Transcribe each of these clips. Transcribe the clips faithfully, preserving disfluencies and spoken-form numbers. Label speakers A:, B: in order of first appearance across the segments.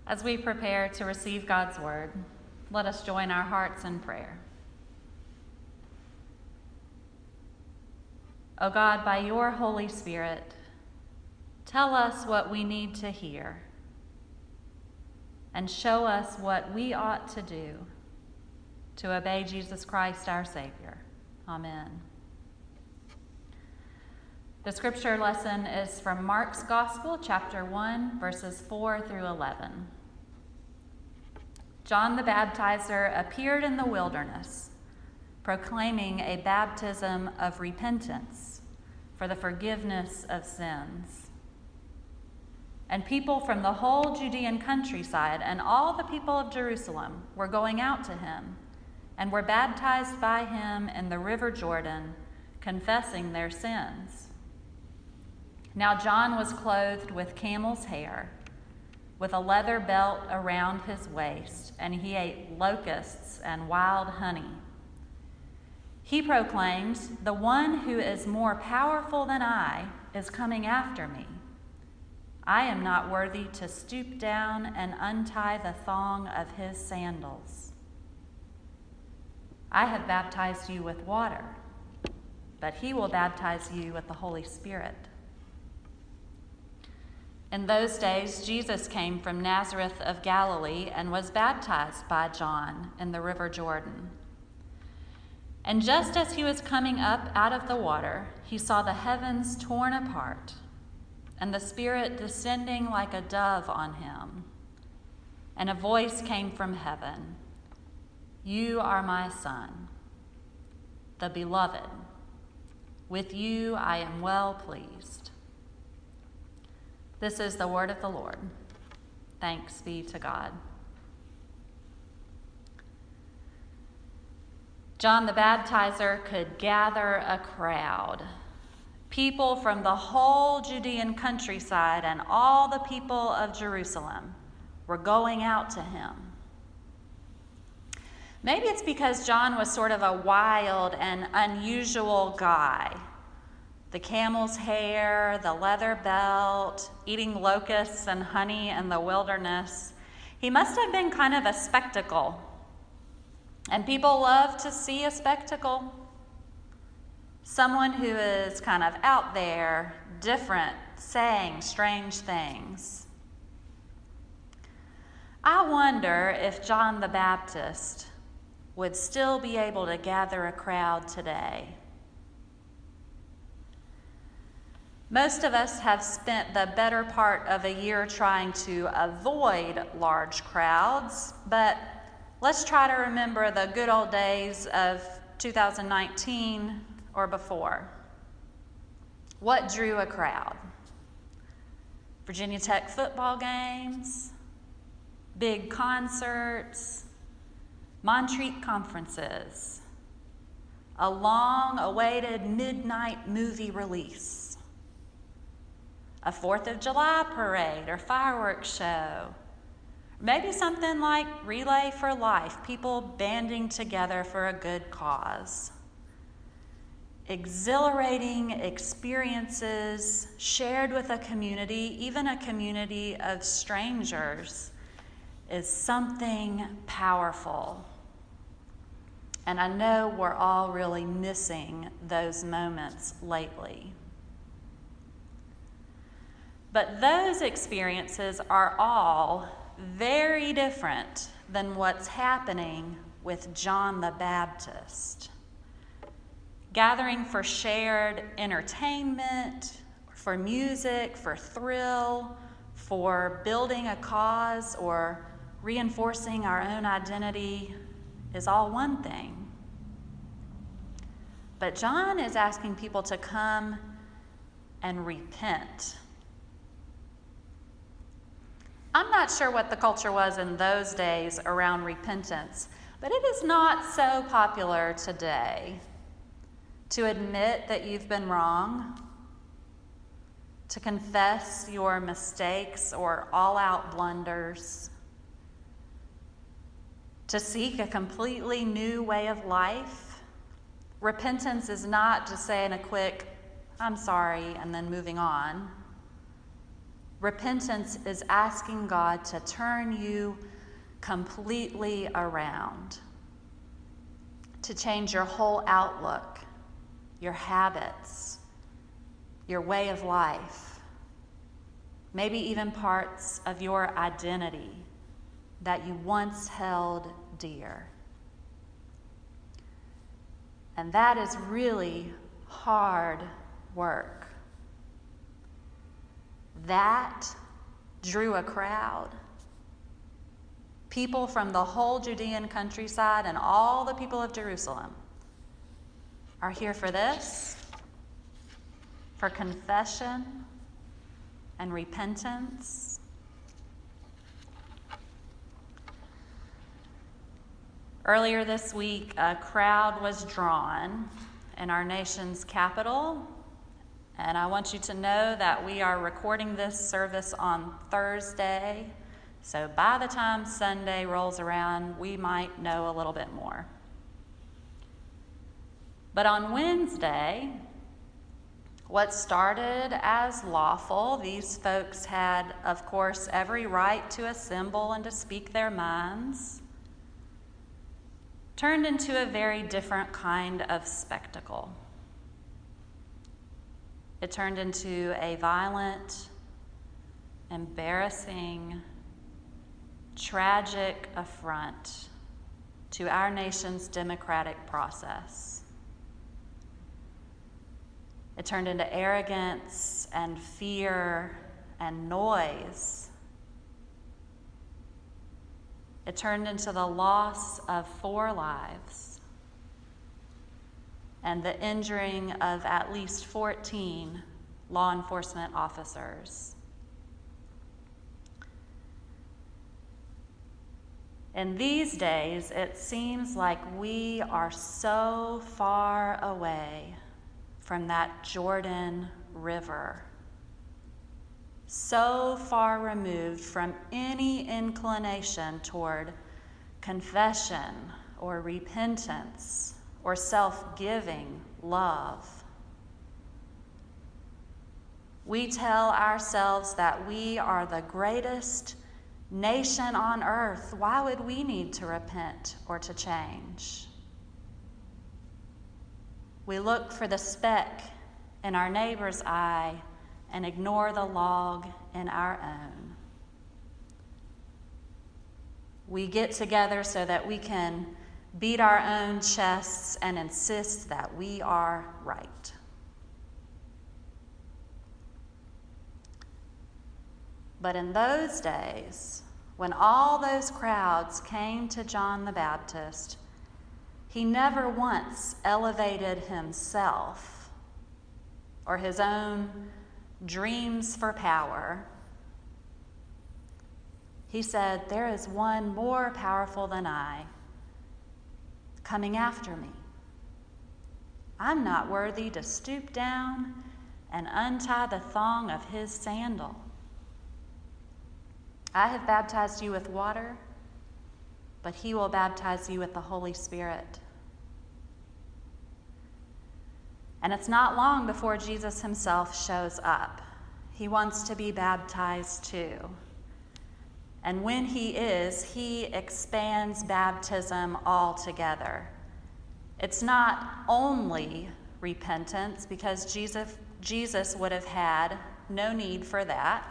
A: As we prepare to receive God's word, let us join our hearts in prayer. O God, by your Holy Spirit, tell us what we need to hear and show us what we ought to do to obey Jesus Christ, our Savior. Amen. The scripture lesson is from Mark's Gospel, chapter one, verses four through eleven. John the Baptizer appeared in the wilderness, proclaiming a baptism of repentance for the forgiveness of sins. And people from the whole Judean countryside and all the people of Jerusalem were going out to him and were baptized by him in the river Jordan, confessing their sins. Now John was clothed with camel's hair, with a leather belt around his waist, and he ate locusts and wild honey. He proclaimed, "The one who is more powerful than I is coming after me. I am not worthy to stoop down and untie the thong of his sandals. I have baptized you with water, but he will baptize you with the Holy Spirit." In those days, Jesus came from Nazareth of Galilee and was baptized by John in the river Jordan. And just as he was coming up out of the water, he saw the heavens torn apart and the Spirit descending like a dove on him. And a voice came from heaven, "You are my Son, the Beloved. With you I am well pleased." This is the word of the Lord. Thanks be to God. John the Baptizer could gather a crowd. People from the whole Judean countryside and all the people of Jerusalem were going out to him. Maybe it's because John was sort of a wild and unusual guy. The camel's hair, the leather belt, eating locusts and honey in the wilderness. He must have been kind of a spectacle. And people love to see a spectacle. Someone who is kind of out there, different, saying strange things. I wonder if John the Baptist would still be able to gather a crowd today. Most of us have spent the better part of a year trying to avoid large crowds, but let's try to remember the good old days of two thousand nineteen or before. What drew a crowd? Virginia Tech football games, big concerts, Montreat conferences, a long-awaited midnight movie release, a Fourth of July parade or fireworks show, maybe something like Relay for Life, people banding together for a good cause. Exhilarating experiences shared with a community, even a community of strangers, is something powerful. And I know we're all really missing those moments lately. But those experiences are all very different than what's happening with John the Baptist. Gathering for shared entertainment, for music, for thrill, for building a cause or reinforcing our own identity is all one thing. But John is asking people to come and repent. I'm not sure what the culture was in those days around repentance, but it is not so popular today to admit that you've been wrong, to confess your mistakes or all-out blunders, to seek a completely new way of life. Repentance is not just saying a quick, "I'm sorry," and then moving on. Repentance is asking God to turn you completely around, to change your whole outlook, your habits, your way of life, maybe even parts of your identity that you once held dear. And that is really hard work. That drew a crowd. People from the whole Judean countryside and all the people of Jerusalem are here for this, for confession and repentance. Earlier this week, a crowd was drawn in our nation's capital, and I want you to know that we are recording this service on Thursday, so by the time Sunday rolls around, we might know a little bit more. But on Wednesday, what started as lawful, these folks had, of course, every right to assemble and to speak their minds, turned into a very different kind of spectacle. It turned into a violent, embarrassing, tragic affront to our nation's democratic process. It turned into arrogance and fear and noise. It turned into the loss of four lives and the injuring of at least fourteen law enforcement officers. In these days, it seems like we are so far away from that Jordan River, so far removed from any inclination toward confession or repentance or self-giving love. We tell ourselves that we are the greatest nation on earth. Why would we need to repent or to change? We look for the speck in our neighbor's eye and ignore the log in our own. We get together so that we can beat our own chests and insist that we are right. But in those days, when all those crowds came to John the Baptist, he never once elevated himself or his own dreams for power. He said, "There is one more powerful than I coming after me. I'm not worthy to stoop down and untie the thong of his sandal. I have baptized you with water, but he will baptize you with the Holy Spirit." And it's not long before Jesus himself shows up. He wants to be baptized too. And when he is, he expands baptism altogether. It's not only repentance, because Jesus, Jesus would have had no need for that.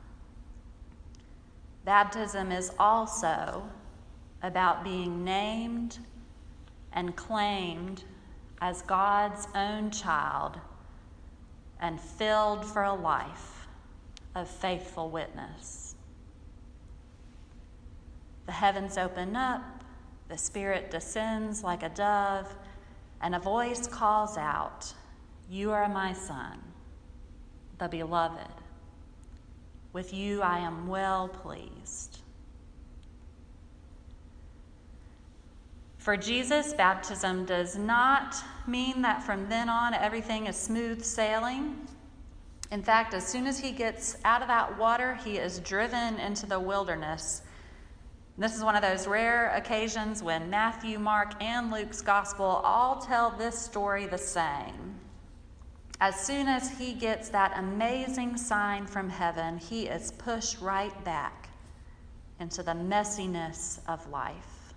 A: Baptism is also about being named and claimed as God's own child and filled for a life of faithful witness. The heavens open up, the Spirit descends like a dove, and a voice calls out, "You are my Son, the beloved. With you I am well pleased." For Jesus, baptism does not mean that from then on everything is smooth sailing. In fact, as soon as he gets out of that water, he is driven into the wilderness. This is one of those rare occasions when Matthew, Mark, and Luke's gospel all tell this story the same. as soon as he gets that amazing sign from heaven, he is pushed right back into the messiness of life.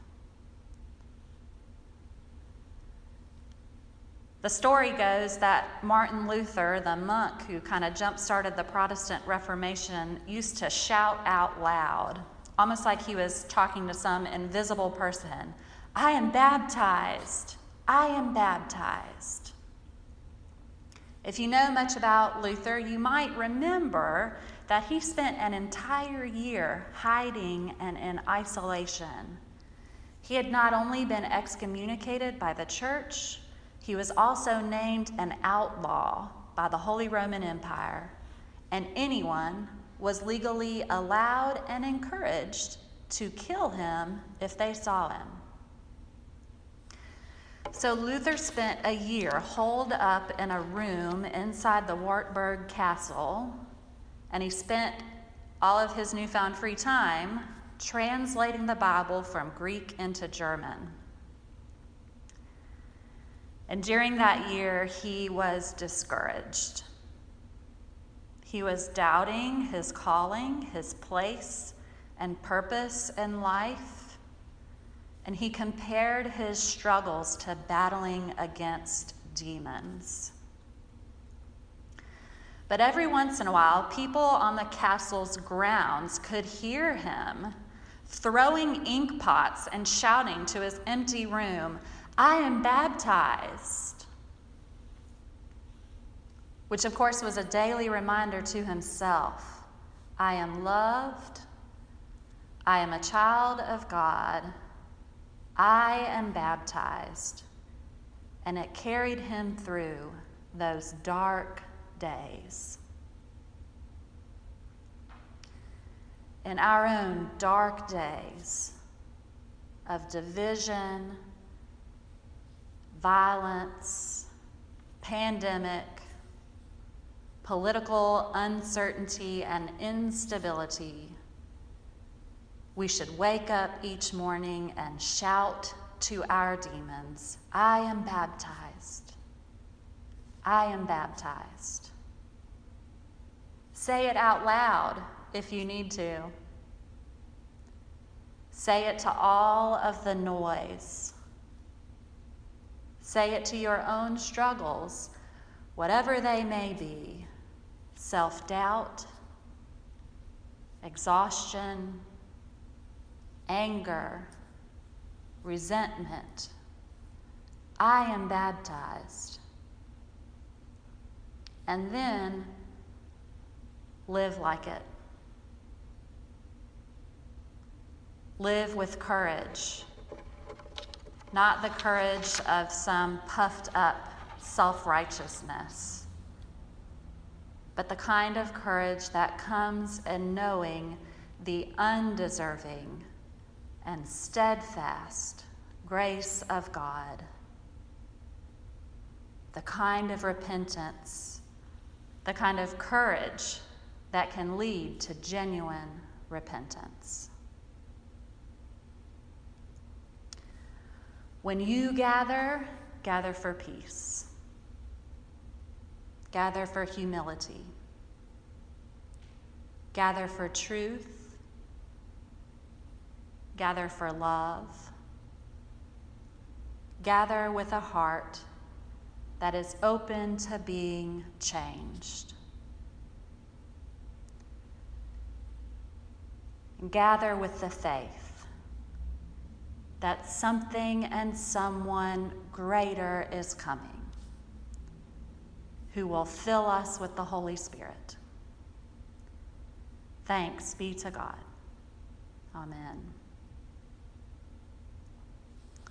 A: The story goes that Martin Luther, the monk who kind of jump-started the Protestant Reformation, used to shout out loud, almost like he was talking to some invisible person, "I am baptized! I am baptized!" If you know much about Luther, you might remember that he spent an entire year hiding and in isolation. He had not only been excommunicated by the church, he was also named an outlaw by the Holy Roman Empire, and anyone was legally allowed and encouraged to kill him if they saw him. So Luther spent a year holed up in a room inside the Wartburg Castle, and he spent all of his newfound free time translating the Bible from Greek into German. And during that year, he was discouraged. He was doubting his calling, his place, and purpose in life. And he compared his struggles to battling against demons. But every once in a while, people on the castle's grounds could hear him throwing ink pots and shouting to his empty room, "I am baptized," which of course was a daily reminder to himself, I am loved, I am a child of God, I am baptized. And it carried him through those dark days. In our own dark days of division, violence, pandemic, political uncertainty, and instability, we should wake up each morning and shout to our demons, I am baptized. I am baptized. Say it out loud if you need to. Say it to all of the noise. Say it to your own struggles, whatever they may be, self-doubt, exhaustion, anger, resentment. I am baptized. And then live like it. Live with courage, not the courage of some puffed up self-righteousness, but the kind of courage that comes in knowing the undeserving and steadfast grace of God, the kind of repentance, the kind of courage that can lead to genuine repentance. When you gather, gather for peace. Gather for humility. Gather for truth. Gather for love. Gather with a heart that is open to being changed. Gather with the faith that something and someone greater is coming, who will fill us with the Holy Spirit. Thanks be to God. Amen.